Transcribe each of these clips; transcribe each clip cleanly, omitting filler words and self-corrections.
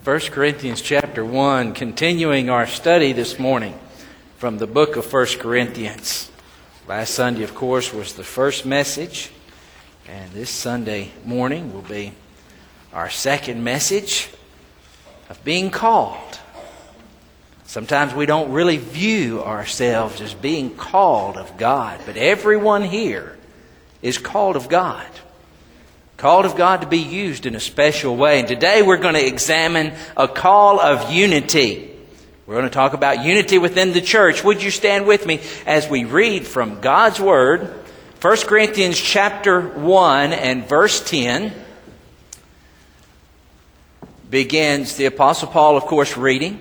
1 Corinthians chapter 1, continuing our study this morning from the book of 1 Corinthians. Last Sunday, of course, was the first message, and this Sunday morning will be our second message of being called. Sometimes we don't really view ourselves as being called of God, but everyone here is called of God. Called of God to be used in a special way. And today we're going to examine a call of unity. We're going to talk about unity within the church. Would you stand with me as we read from God's Word, 1 Corinthians chapter 1 and verse 10. Begins the Apostle Paul, of course, writing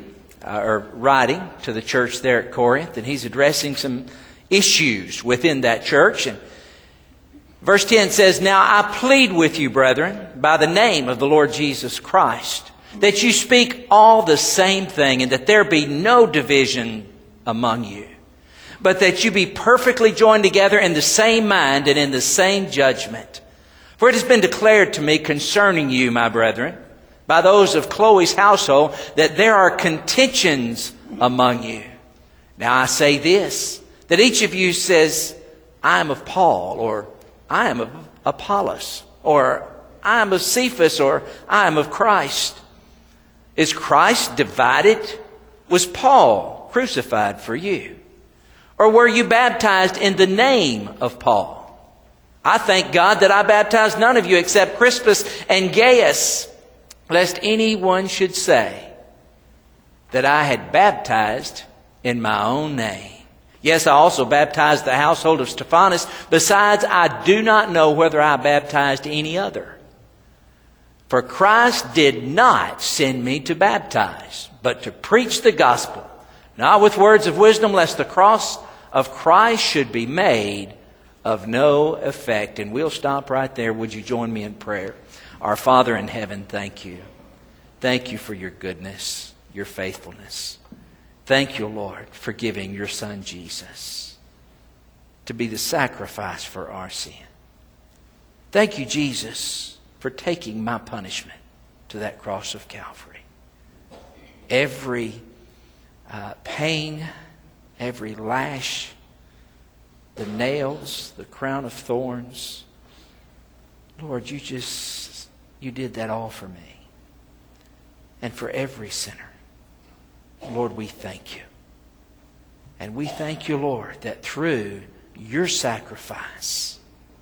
to the church there at Corinth. And he's addressing some issues within that church. And Verse 10 says, "Now I plead with you, brethren, by the name of the Lord Jesus Christ, that you speak all the same thing, and that there be no division among you, but that you be perfectly joined together in the same mind and in the same judgment. For it has been declared to me concerning you, my brethren, by those of Chloe's household, that there are contentions among you. Now I say this, that each of you says, I am of Paul, or I am of Apollos, or I am of Cephas, or I am of Christ. Is Christ divided? Was Paul crucified for you? Or were you baptized in the name of Paul? I thank God that I baptized none of you except Crispus and Gaius, lest anyone should say that I had baptized in my own name. Yes, I also baptized the household of Stephanas. Besides, I do not know whether I baptized any other. For Christ did not send me to baptize, but to preach the gospel, not with words of wisdom, lest the cross of Christ should be made of no effect." And we'll stop right there. Would you join me in prayer? Our Father in heaven, thank you. Thank you for your goodness, your faithfulness. Thank you, Lord, for giving your Son Jesus to be the sacrifice for our sin. Thank you, Jesus, for taking my punishment to that cross of Calvary. Every pain, every lash, the nails, the crown of thorns, Lord, you did that all for me and for every sinner. Lord, we thank you. And we thank you, Lord, that through your sacrifice,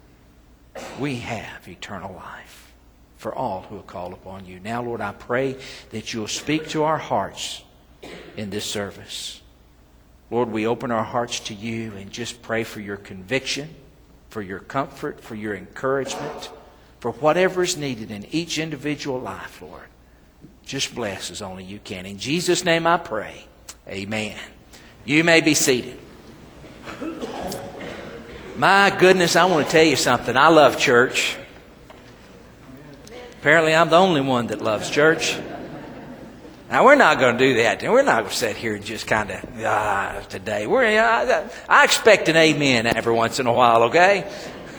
we have eternal life for all who are called upon you. Now, Lord, I pray that you'll speak to our hearts in this service. Lord, we open our hearts to you and just pray for your conviction, for your comfort, for your encouragement, for whatever is needed in each individual life, Lord. Just bless as only you can. In Jesus' name I pray. Amen. You may be seated. My goodness, I want to tell you something. I love church. Apparently I'm the only one that loves church. Now we're not going to do that. We're not going to sit here and just kind of today. I expect an amen every once in a while, okay?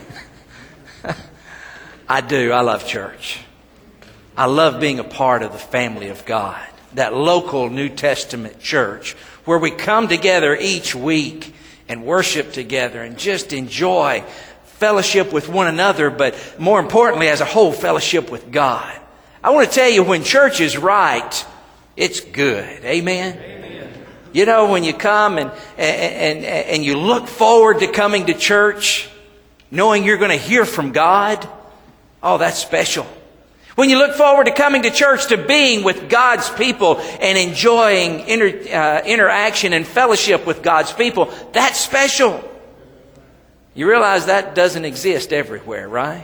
I do. I love church. I love being a part of the family of God, that local New Testament church where we come together each week and worship together and just enjoy fellowship with one another, but more importantly, as a whole, fellowship with God. I want to tell you, when church is right, it's good. Amen? Amen. You know, when you come and you look forward to coming to church, knowing you're going to hear from God, oh, that's special. When you look forward to coming to church, to being with God's people and enjoying interaction and fellowship with God's people, that's special. You realize that doesn't exist everywhere, right?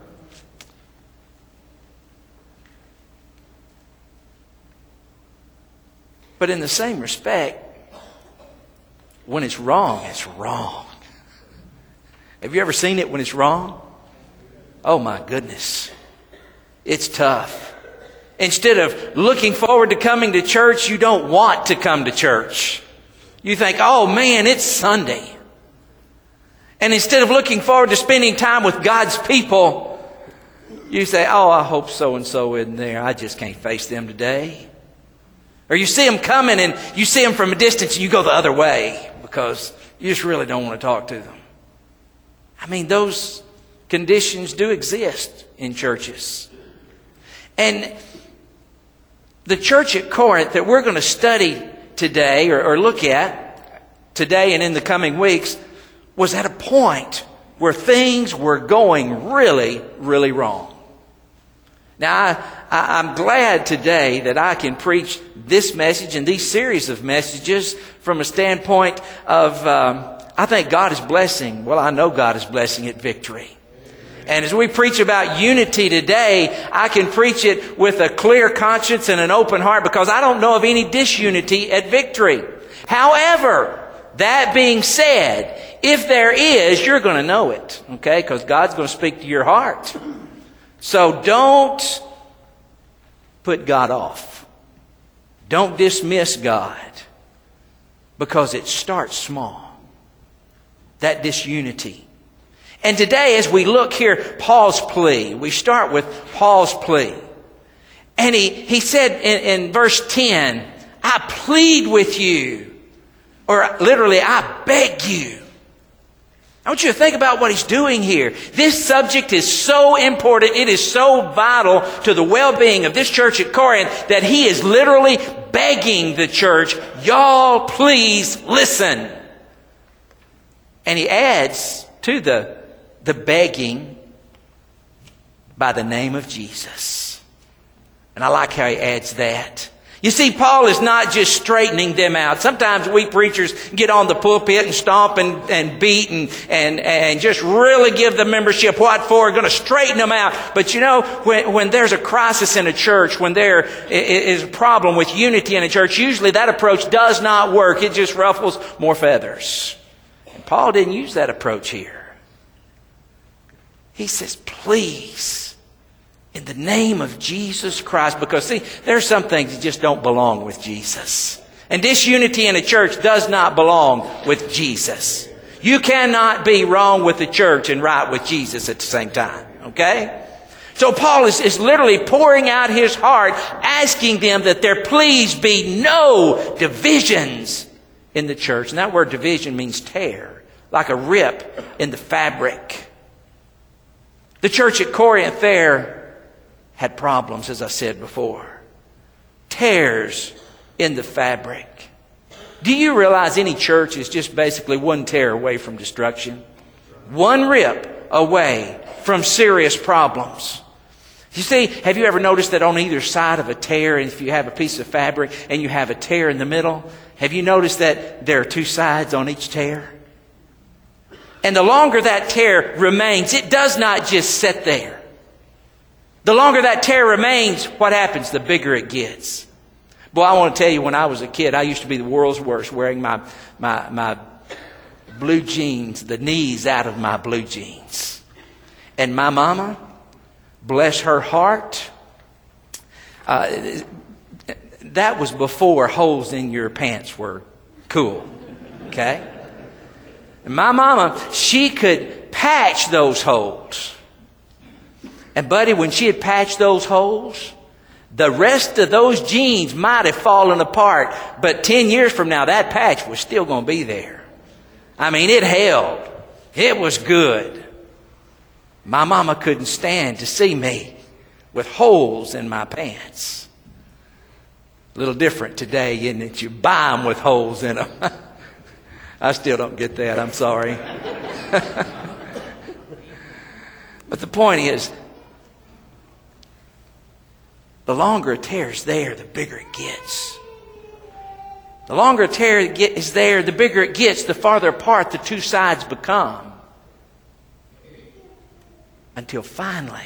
But in the same respect, when it's wrong, it's wrong. Have you ever seen it when it's wrong? Oh my goodness. It's tough. Instead of looking forward to coming to church, you don't want to come to church. You think, oh man, it's Sunday. And instead of looking forward to spending time with God's people, You say, oh, I hope so-and-so isn't there. I just can't face them today. Or you see them coming and you see them from a distance and you go the other way because you just really don't want to talk to them. I mean, those conditions do exist in churches. And the church at Corinth that we're going to study today or look at today and in the coming weeks was at a point where things were going really, really wrong. Now, I'm glad today that I can preach this message and these series of messages from a standpoint of, I think God is blessing. Well, I know God is blessing at Victory. And as we preach about unity today, I can preach it with a clear conscience and an open heart because I don't know of any disunity at Victory. However, that being said, if there is, you're going to know it, okay? Because God's going to speak to your heart. So don't put God off. Don't dismiss God because it starts small. That disunity. And today as we look here, Paul's plea. We start with Paul's plea. And he said in verse 10, I plead with you. Or literally, I beg you. I want you to think about what he's doing here. This subject is so important. It is so vital to the well-being of this church at Corinth that he is literally begging the church, y'all please listen. And he adds to the begging by the name of Jesus. And I like how he adds that. You see, Paul is not just straightening them out. Sometimes we preachers get on the pulpit and stomp and beat and just really give the membership what for, going to straighten them out. But you know, when there's a crisis in a church, when there is a problem with unity in a church, usually that approach does not work. It just ruffles more feathers. And Paul didn't use that approach here. He says, please, in the name of Jesus Christ, because see, there's some things that just don't belong with Jesus. And disunity in a church does not belong with Jesus. You cannot be wrong with the church and right with Jesus at the same time. Okay? So Paul is literally pouring out his heart, asking them that there please be no divisions in the church. And that word division means tear, like a rip in the fabric. The church at Corinth there had problems, as I said before. Tears in the fabric. Do you realize any church is just basically one tear away from destruction? One rip away from serious problems. You see, have you ever noticed that on either side of a tear, and if you have a piece of fabric and you have a tear in the middle, have you noticed that there are two sides on each tear? And the longer that tear remains, it does not just sit there. The longer that tear remains, what happens? The bigger it gets. Boy, I want to tell you, when I was a kid, I used to be the world's worst, wearing my blue jeans, the knees out of my blue jeans. And my mama, bless her heart, that was before holes in your pants were cool. Okay? And my mama, she could patch those holes. And buddy, when she had patched those holes, the rest of those jeans might have fallen apart. But 10 years from now, that patch was still going to be there. I mean, it held. It was good. My mama couldn't stand to see me with holes in my pants. A little different today, isn't it? You buy them with holes in them. I still don't get that. I'm sorry. But the point is, the longer a tear is there, the bigger it gets. The longer a tear is there, the bigger it gets, the farther apart the two sides become. Until finally,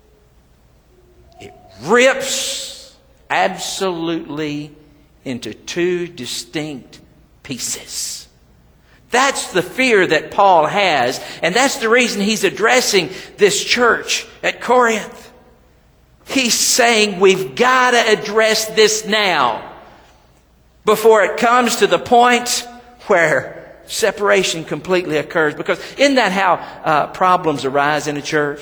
it rips absolutely into two distinct pieces. That's the fear that Paul has, and that's the reason he's addressing this church at Corinth. He's saying we've got to address this now before it comes to the point where separation completely occurs. Because isn't that how problems arise in a church?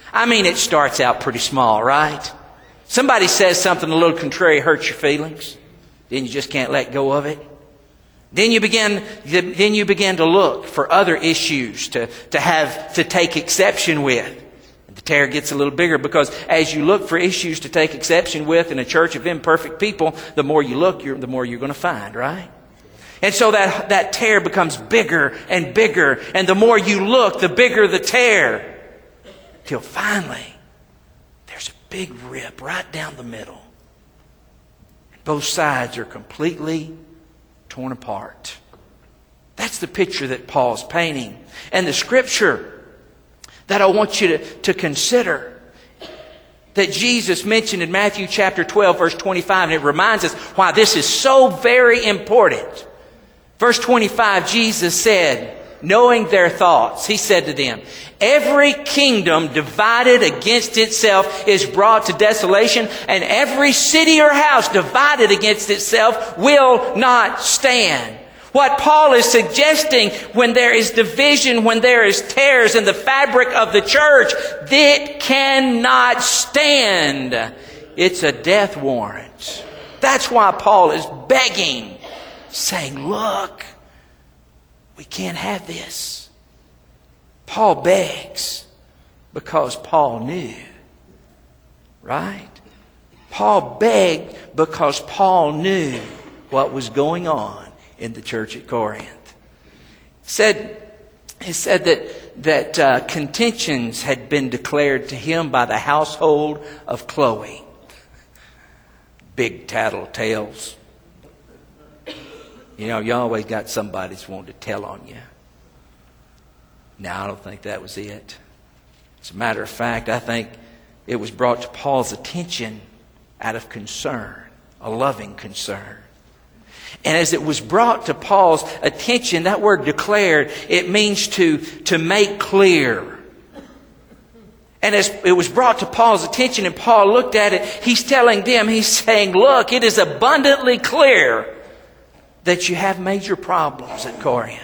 I mean, it starts out pretty small, right? Somebody says something a little contrary, hurts your feelings. Then you just can't let go of it. Then you begin to look for other issues to take exception with. And the tear gets a little bigger because as you look for issues to take exception with in a church of imperfect people, the more you look, the more you're going to find, right? And so that tear becomes bigger and bigger. And the more you look, the bigger the tear. Till finally, there's a big rip right down the middle. Both sides are completely torn apart. That's the picture that Paul's painting. And the scripture that I want you to consider that Jesus mentioned in Matthew chapter 12, verse 25, and it reminds us why this is so very important. Verse 25, Jesus said, knowing their thoughts, He said to them, every kingdom divided against itself is brought to desolation, and every city or house divided against itself will not stand. What Paul is suggesting, when there is division, when there is tears in the fabric of the church, it cannot stand. It's a death warrant. That's why Paul is begging, saying, look, we can't have this. Paul begs because Paul knew. Right? Paul begged because Paul knew what was going on in the church at Corinth. He said that contentions had been declared to him by the household of Chloe. Big tattletales. You know, you always got somebody that's wanting to tell on you. No, I don't think that was it. As a matter of fact, I think it was brought to Paul's attention out of concern, a loving concern. And as it was brought to Paul's attention, that word declared, it means to make clear. And as it was brought to Paul's attention and Paul looked at it, he's telling them, he's saying, look, it is abundantly clear that you have major problems at Corinth.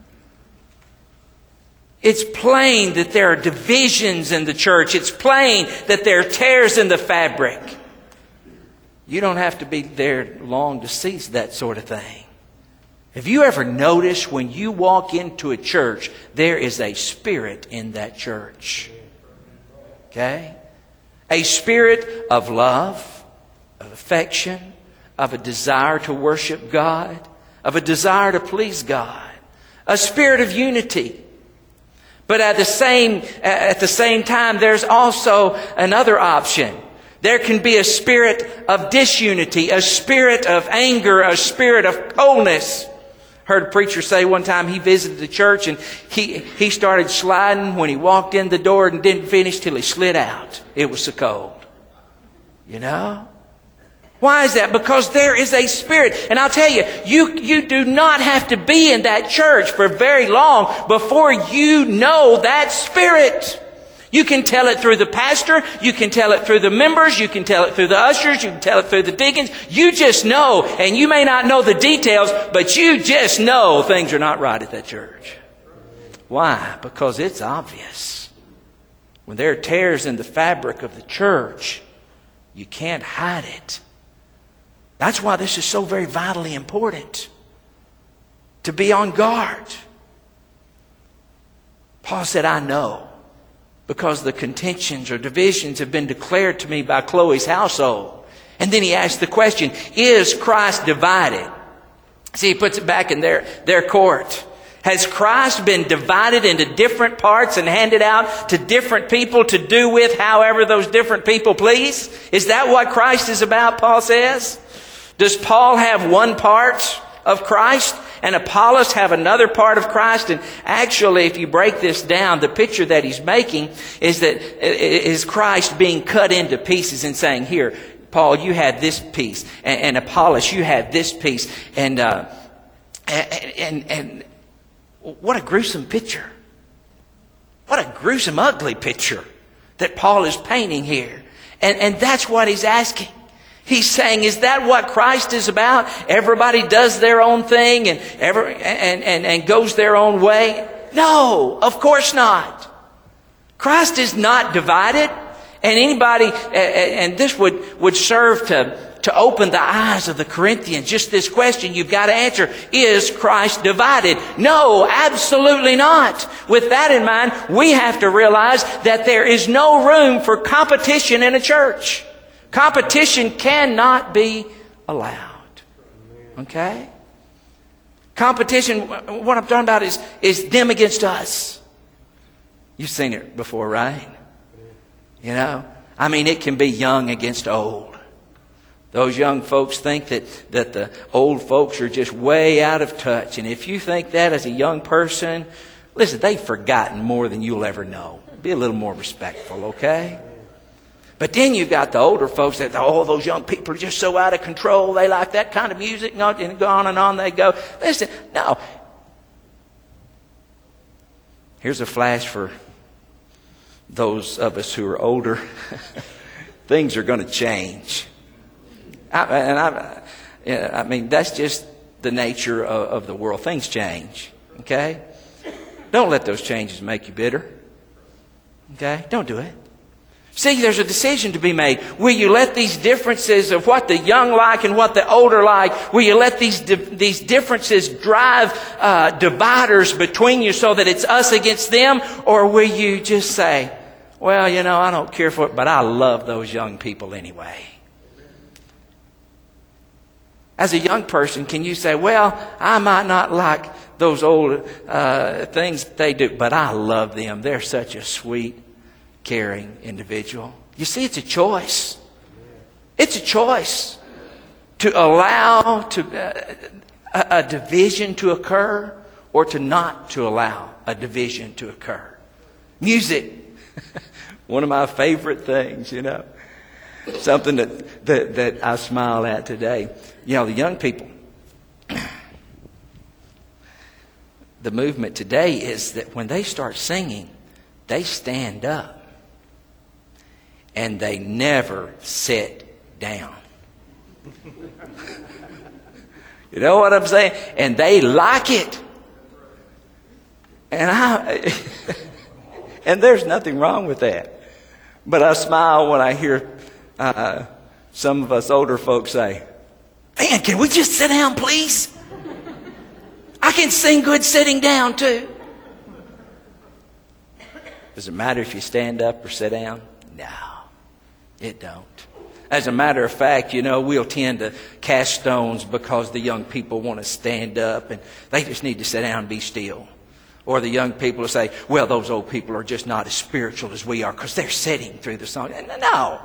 It's plain that there are divisions in the church. It's plain that there are tears in the fabric. You don't have to be there long to see that sort of thing. Have you ever noticed when you walk into a church, there is a spirit in that church? Okay? A spirit of love, of affection, of a desire to worship God, of a desire to please God, a spirit of unity. But at the same time, there's also another option. There can be a spirit of disunity, a spirit of anger, a spirit of coldness. Heard a preacher say one time he visited the church and he started sliding when he walked in the door and didn't finish till he slid out. It was so cold. You know? Why is that? Because there is a spirit. And I'll tell you, you do not have to be in that church for very long before you know that spirit. You can tell it through the pastor. You can tell it through the members. You can tell it through the ushers. You can tell it through the deacons. You just know, and you may not know the details, but you just know things are not right at that church. Why? Because it's obvious. When there are tears in the fabric of the church, you can't hide it. That's why this is so very vitally important. To be on guard. Paul said, I know. Because the contentions or divisions have been declared to me by Chloe's household. And then he asked the question, is Christ divided? See, he puts it back in their court. Has Christ been divided into different parts and handed out to different people to do with however those different people please? Is that what Christ is about, Paul says? Does Paul have one part of Christ and Apollos have another part of Christ? And actually, if you break this down, the picture that he's making is Christ being cut into pieces and saying, here, Paul, you had this piece, and Apollos, you had this piece, and what a gruesome picture. What a gruesome, ugly picture that Paul is painting here. And that's what he's asking. He's saying, is that what Christ is about? Everybody does their own thing and goes their own way? No, of course not. Christ is not divided. And anybody, and this would serve to open the eyes of the Corinthians. Just this question you've got to answer. Is Christ divided? No, absolutely not. With that in mind, we have to realize that there is no room for competition in a church. Competition cannot be allowed. Okay? Competition, what I'm talking about is them against us. You've seen it before, right? You know? I mean, it can be young against old. Those young folks think that the old folks are just way out of touch. And if you think that as a young person, listen, they've forgotten more than you'll ever know. Be a little more respectful, okay? But then you've got the older folks that, oh, those young people are just so out of control. They like that kind of music. And go on and on they go. Listen, no. Here's a flash for those of us who are older. Things are going to change. I mean, that's just the nature of the world. Things change. Okay? Don't let those changes make you bitter. Okay? Don't do it. See, there's a decision to be made. Will you let these differences of what the young like and what the older like, will you let these differences drive dividers between you so that it's us against them? Or will you just say, well, you know, I don't care for it, but I love those young people anyway? As a young person, can you say, well, I might not like those old things they do, but I love them. They're such a sweet, caring individual. You see, it's a choice. It's a choice to allow a division to occur or to not to allow a division to occur. Music, one of my favorite things, you know. Something that I smile at today. You know, the young people, the movement today is that when they start singing, they stand up. And they never sit down. You know what I'm saying? And they like it. And and there's nothing wrong with that. But I smile when I hear some of us older folks say, man, can we just sit down, please? I can sing good sitting down, too. Does it matter if you stand up or sit down? No. It don't. As a matter of fact, you know, we'll tend to cast stones because the young people want to stand up and they just need to sit down and be still. Or the young people will say, well, those old people are just not as spiritual as we are because they're sitting through the song. No.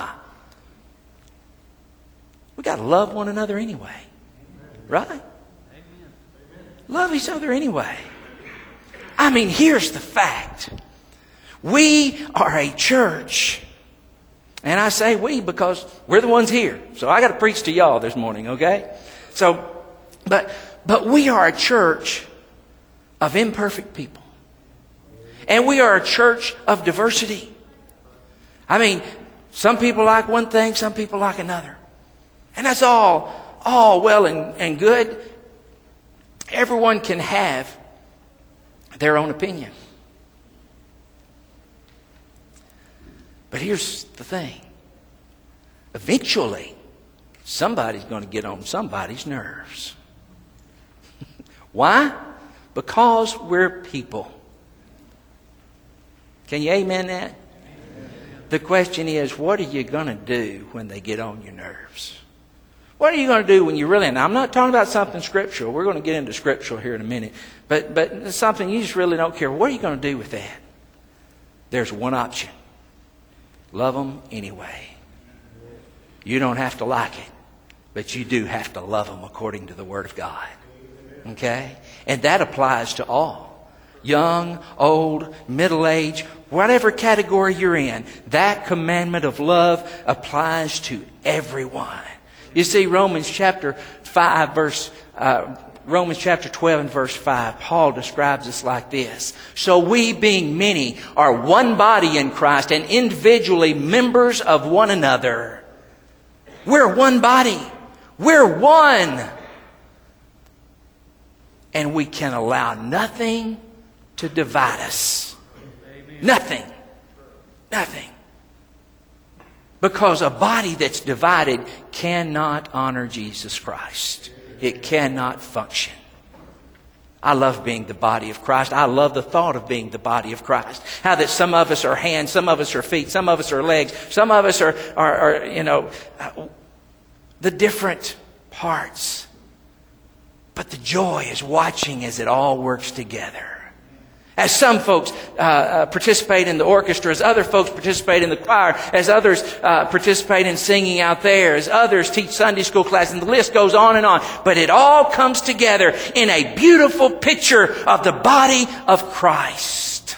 We got to love one another anyway. Right? Amen. Love each other anyway. I mean, here's the fact. We are a church. And I say we because we're the ones here. So I got to preach to y'all this morning, okay? So, but we are a church of imperfect people. And we are a church of diversity. I mean, some people like one thing, some people like another. And that's all well and good. Everyone can have their own opinion. But here's the thing. Eventually, somebody's going to get on somebody's nerves. Why? Because we're people. Can you amen that? Amen. The question is, what are you going to do when they get on your nerves? What are you going to do when you really... Now, I'm not talking about something scriptural. We're going to get into scriptural here in a minute. But something you just really don't care. What are you going to do with that? There's one option. Love them anyway. You don't have to like it, but you do have to love them according to the Word of God. Okay? And that applies to all. Young, old, middle-aged, whatever category you're in, that commandment of love applies to everyone. You see, Romans chapter 12 and verse 5, Paul describes us like this. So we, being many, are one body in Christ and individually members of one another. We're one body. We're one. And we can allow nothing to divide us. Amen. Nothing. Nothing. Because a body that's divided cannot honor Jesus Christ. It cannot function. I love being the body of Christ. I love the thought of being the body of Christ. How that some of us are hands, some of us are feet, some of us are legs, some of us are the different parts. But the joy is watching as it all works together. As some folks participate in the orchestra, as other folks participate in the choir, as others participate in singing out there, as others teach Sunday school class, and the list goes on and on. But it all comes together in a beautiful picture of the body of Christ.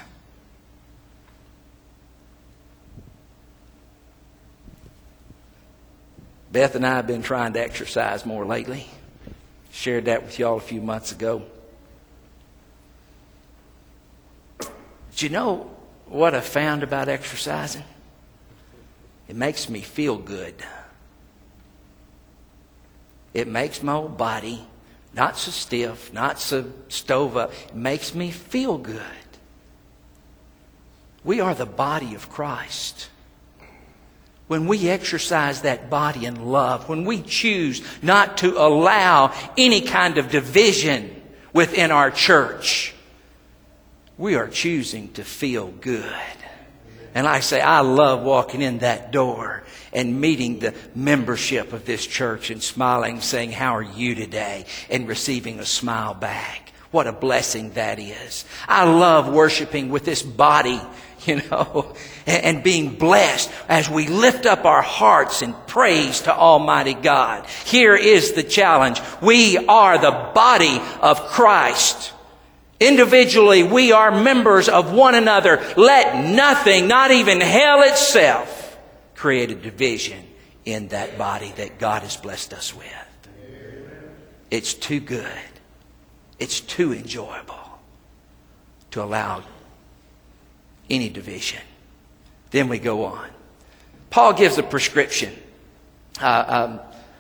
Beth and I have been trying to exercise more lately. Shared that with y'all a few months ago. Do you know what I found about exercising? It makes me feel good. It makes my whole body not so stiff, not so stove up. It makes me feel good. We are the body of Christ. When we exercise that body in love, when we choose not to allow any kind of division within our church, we are choosing to feel good. And like I say, I love walking in that door and meeting the membership of this church and smiling, saying, "How are you today?" and receiving a smile back. What a blessing that is. I love worshiping with this body, and being blessed as we lift up our hearts in praise to Almighty God. Here is the challenge. We are the body of Christ. Individually, we are members of one another. Let nothing, not even hell itself, create a division in that body that God has blessed us with. It's too good. It's too enjoyable to allow any division. Then we go on. Paul gives a prescription. A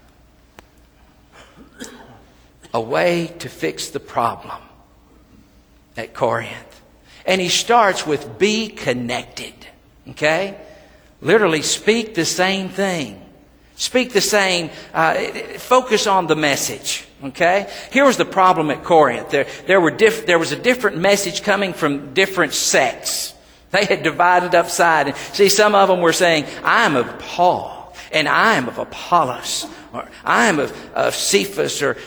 way to fix the problem at Corinth. And he starts with be connected. Okay? Literally speak the same thing. Speak the same, focus on the message. Okay? Here was the problem at Corinth. There was a different message coming from different sects. They had divided up side. And see, some of them were saying, I am of Paul, and I am of Apollos, or I am of Cephas, or,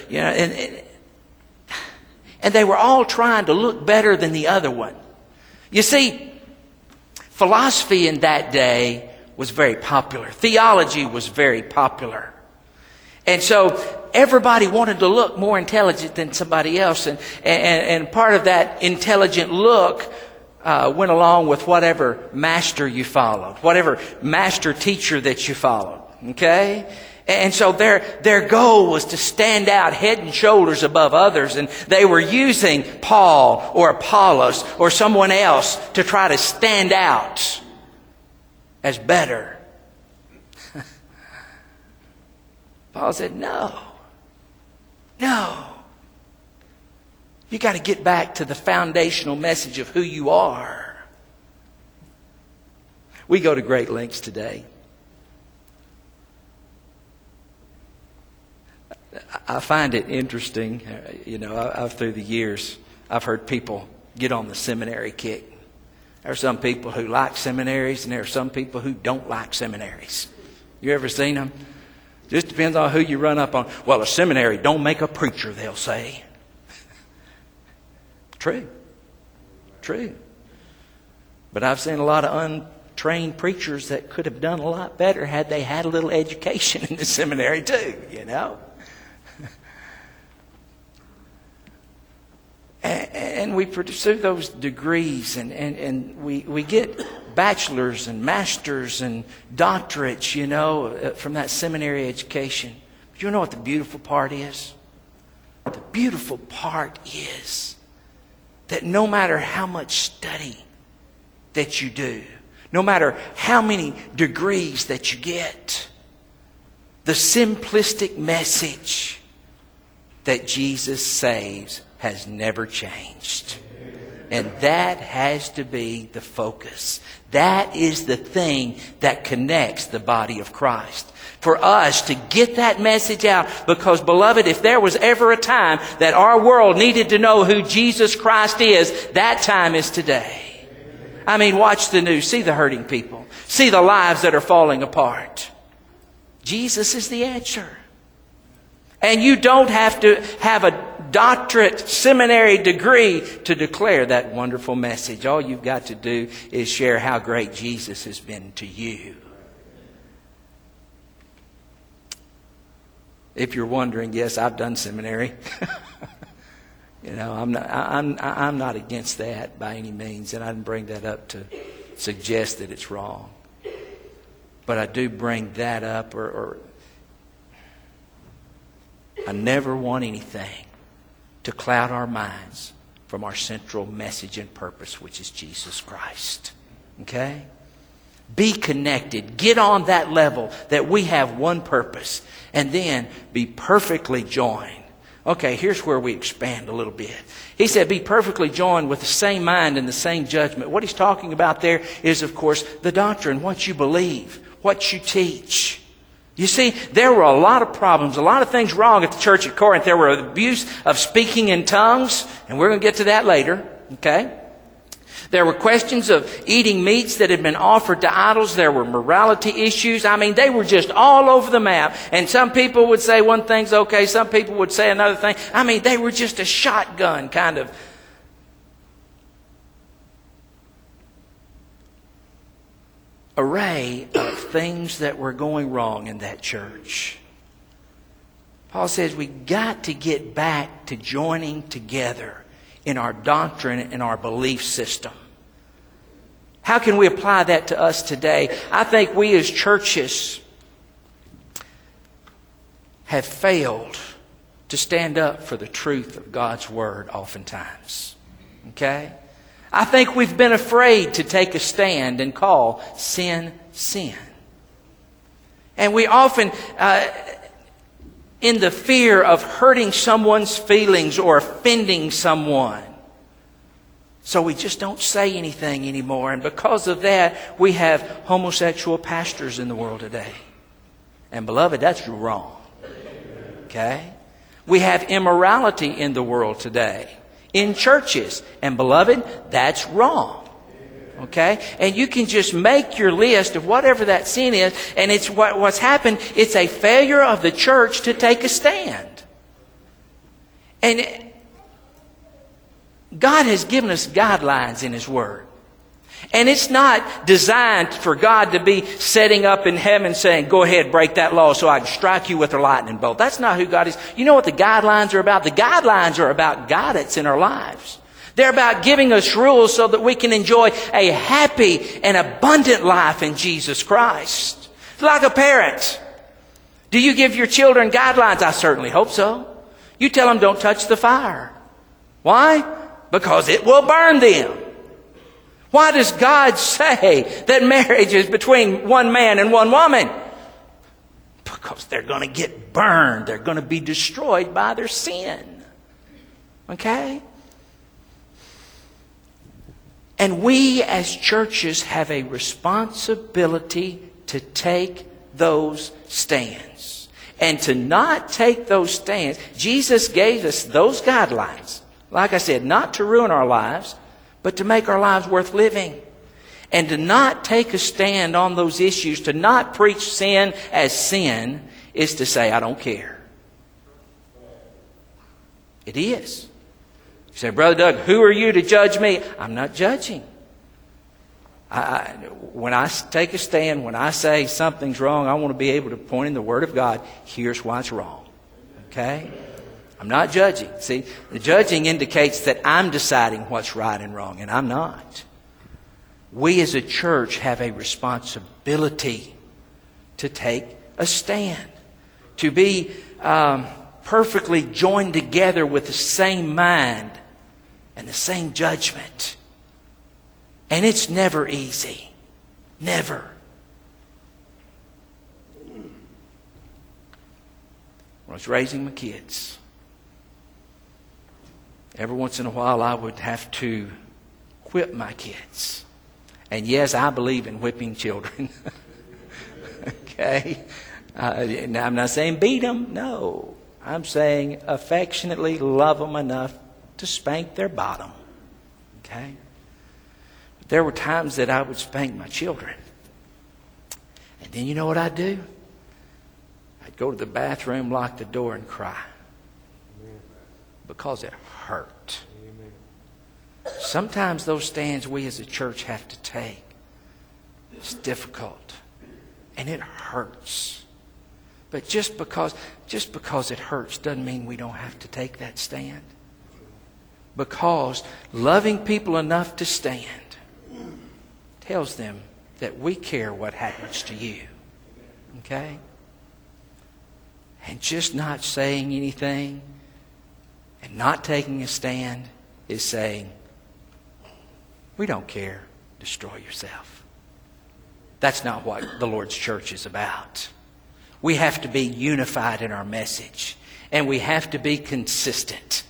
and they were all trying to look better than the other one. You see, philosophy in that day was very popular. Theology was very popular. And so everybody wanted to look more intelligent than somebody else. And part of that intelligent look went along with whatever master you followed, whatever master teacher that you followed. Okay? And so their goal was to stand out head and shoulders above others. And they were using Paul or Apollos or someone else to try to stand out as better. Paul said, no. You got to get back to the foundational message of who you are. We go to great lengths today. I find it interesting, I've through the years, I've heard people get on the seminary kick. There are some people who like seminaries, and there are some people who don't like seminaries. You ever seen them? Just depends on who you run up on. Well, a seminary don't make a preacher, they'll say. True. But I've seen a lot of untrained preachers that could have done a lot better had they had a little education in the seminary too, And we pursue those degrees, and we get bachelors and masters and doctorates, from that seminary education. But you know what the beautiful part is? The beautiful part is that no matter how much study that you do, no matter how many degrees that you get, the simplistic message that Jesus saves has never changed. And that has to be the focus. That is the thing that connects the body of Christ. For us to get that message out, because, beloved, if there was ever a time that our world needed to know who Jesus Christ is, that time is today. I mean, watch the news. See the hurting people. See the lives that are falling apart. Jesus is the answer. And you don't have to have a doctorate seminary degree to declare that wonderful message. All you've got to do is share how great Jesus has been to you. If you're wondering, yes, I've done seminary. I'm not against that by any means, and I didn't bring that up to suggest that it's wrong. But I do bring that up, or I never want anything to cloud our minds from our central message and purpose, which is Jesus Christ. Okay? Be connected. Get on that level that we have one purpose. And then be perfectly joined. Okay, here's where we expand a little bit. He said, be perfectly joined with the same mind and the same judgment. What he's talking about there is, of course, the doctrine, what you believe, what you teach. You see, there were a lot of problems, a lot of things wrong at the church at Corinth. There were abuse of speaking in tongues, and we're going to get to that later, okay? There were questions of eating meats that had been offered to idols. There were morality issues. I mean, they were just all over the map. And some people would say one thing's okay. Some people would say another thing. I mean, they were just a shotgun kind of array of things that were going wrong in that church. Paul says we got to get back to joining together in our doctrine and our belief system. How can we apply that to us today? I think we as churches have failed to stand up for the truth of God's Word oftentimes. Okay? I think we've been afraid to take a stand and call sin, sin. And we often, in the fear of hurting someone's feelings or offending someone, so we just don't say anything anymore. And because of that, we have homosexual pastors in the world today. And beloved, that's wrong. Okay? We have immorality in the world today, in churches. And beloved, that's wrong. Okay? And you can just make your list of whatever that sin is, and it's what's happened. It's a failure of the church to take a stand. And God has given us guidelines in His Word. And it's not designed for God to be setting up in heaven saying, go ahead, break that law so I can strike you with a lightning bolt. That's not who God is. You know what the guidelines are about? The guidelines are about guidance in our lives. They're about giving us rules so that we can enjoy a happy and abundant life in Jesus Christ. Like a parent. Do you give your children guidelines? I certainly hope so. You tell them don't touch the fire. Why? Because it will burn them. Why does God say that marriage is between one man and one woman? Because they're going to get burned. They're going to be destroyed by their sin. Okay? And we as churches have a responsibility to take those stands. And to not take those stands, Jesus gave us those guidelines. Like I said, not to ruin our lives, but to make our lives worth living. And to not take a stand on those issues, to not preach sin as sin, is to say, I don't care. It is. You say, Brother Doug, who are you to judge me? I'm not judging. When I take a stand, when I say something's wrong, I want to be able to point in the Word of God, here's why it's wrong. Okay? I'm not judging. See, the judging indicates that I'm deciding what's right and wrong, and I'm not. We as a church have a responsibility to take a stand, to be perfectly joined together with the same mind and the same judgment. And it's never easy. Never. When I was raising my kids, every once in a while I would have to whip my kids. And yes, I believe in whipping children. Okay? Now, I'm not saying beat them. No. I'm saying affectionately love them enough to spank their bottom. Okay? But there were times that I would spank my children. And then you know what I'd do? I'd go to the bathroom, lock the door, and cry. Because it hurt. Sometimes those stands we as a church have to take. It's difficult. And it hurts. But just because it hurts doesn't mean we don't have to take that stand. Because loving people enough to stand tells them that we care what happens to you. Okay? And just not saying anything and not taking a stand is saying, we don't care. Destroy yourself. That's not what the Lord's church is about. We have to be unified in our message. And we have to be consistent.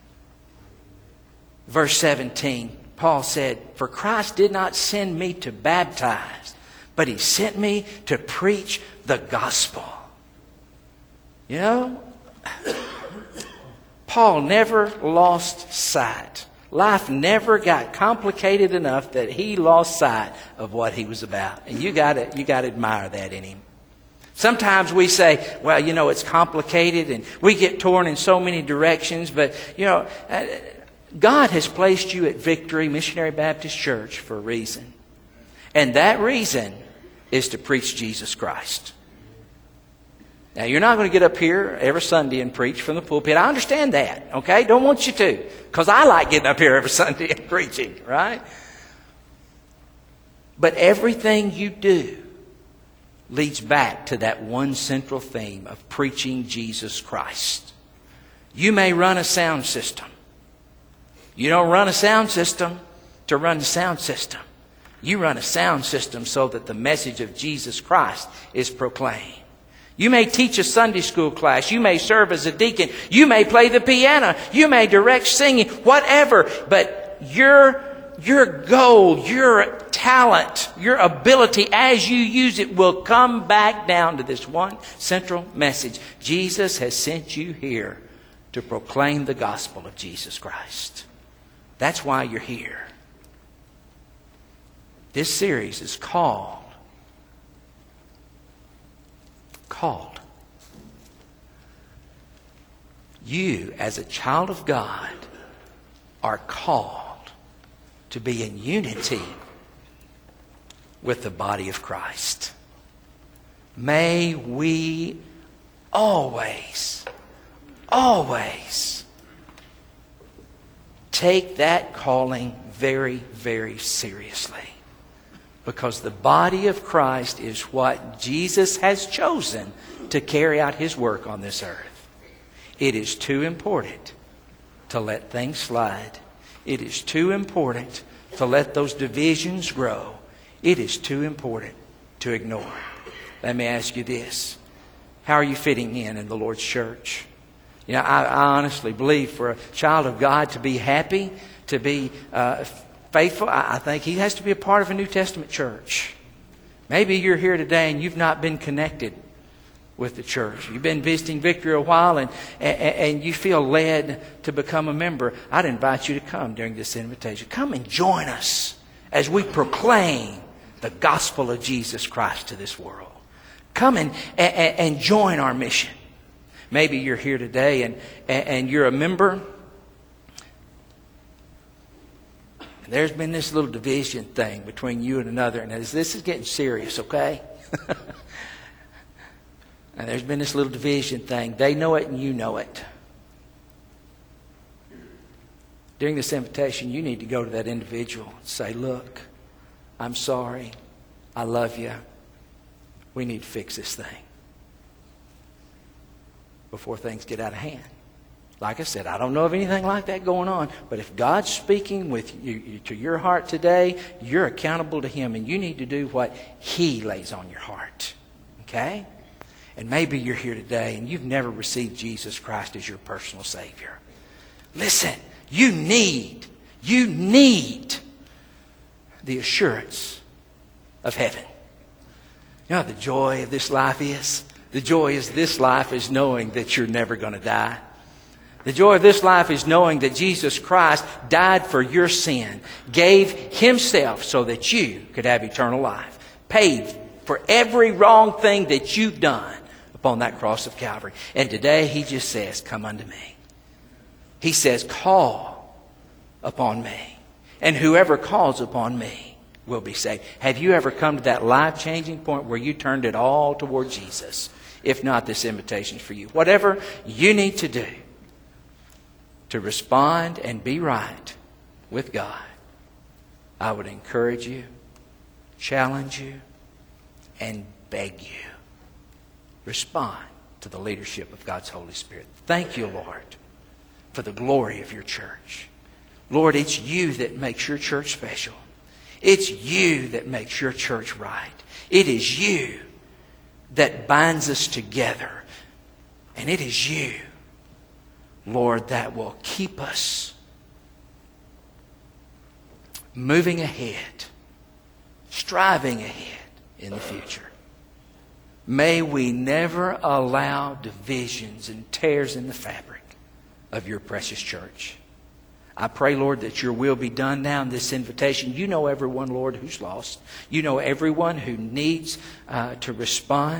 Verse 17, Paul said, "For Christ did not send me to baptize, but He sent me to preach the gospel." You know, Paul never lost sight. Life never got complicated enough that he lost sight of what he was about. And you got to admire that in him. Sometimes we say, well, you know, it's complicated and we get torn in so many directions. But, you know, God has placed you at Victory Missionary Baptist Church for a reason. And that reason is to preach Jesus Christ. Now, you're not going to get up here every Sunday and preach from the pulpit. I understand that, okay? Don't want you to, because I like getting up here every Sunday and preaching, right? But everything you do leads back to that one central theme of preaching Jesus Christ. You may run a sound system. You don't run a sound system to run the sound system. You run a sound system so that the message of Jesus Christ is proclaimed. You may teach a Sunday school class. You may serve as a deacon. You may play the piano. You may direct singing, whatever. But your goal, your talent, your ability as you use it will come back down to this one central message. Jesus has sent you here to proclaim the gospel of Jesus Christ. That's why you're here. This series is called You, as a child of God, are called to be in unity with the body of Christ. May we always take that calling very, very seriously. Because the body of Christ is what Jesus has chosen to carry out His work on this earth. It is too important to let things slide. It is too important to let those divisions grow. It is too important to ignore. Let me ask you this. How are you fitting in the Lord's church? You know, I honestly believe for a child of God to be happy, to be faithful, I think he has to be a part of a New Testament church. Maybe you're here today and you've not been connected with the church. You've been visiting Victory a while and you feel led to become a member. I'd invite you to come during this invitation. Come and join us as we proclaim the gospel of Jesus Christ to this world. Come and join our mission. Maybe you're here today and you're a member. And there's been this little division thing between you and another. And this is getting serious, okay? And there's been this little division thing. They know it and you know it. During this invitation, you need to go to that individual and say, look, I'm sorry. I love you. We need to fix this thing before things get out of hand. Like I said, I don't know of anything like that going on. But if God's speaking with you to your heart today, you're accountable to Him. And you need to do what He lays on your heart. Okay? And maybe you're here today and you've never received Jesus Christ as your personal Savior. Listen, you need the assurance of heaven. You know what the joy of this life is? The joy is this life is knowing that you're never going to die. The joy of this life is knowing that Jesus Christ died for your sin, gave Himself so that you could have eternal life, paid for every wrong thing that you've done upon that cross of Calvary. And today He just says, come unto me. He says, call upon me. And whoever calls upon me will be saved. Have you ever come to that life-changing point where you turned it all toward Jesus? If not, this invitation is for you. Whatever you need to do to respond and be right with God, I would encourage you, challenge you, and beg you. Respond to the leadership of God's Holy Spirit. Thank you, Lord, for the glory of your church. Lord, it's you that makes your church special. It's you that makes your church right. It is you that binds us together. And it is you, Lord, that will keep us moving ahead, striving ahead in the future. May we never allow divisions and tears in the fabric of your precious church. I pray, Lord, that your will be done now in this invitation. You know everyone, Lord, who's lost. You know everyone who needs to respond.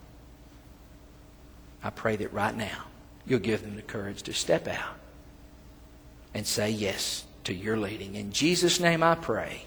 I pray that right now you'll give them the courage to step out and say yes to your leading. In Jesus' name I pray.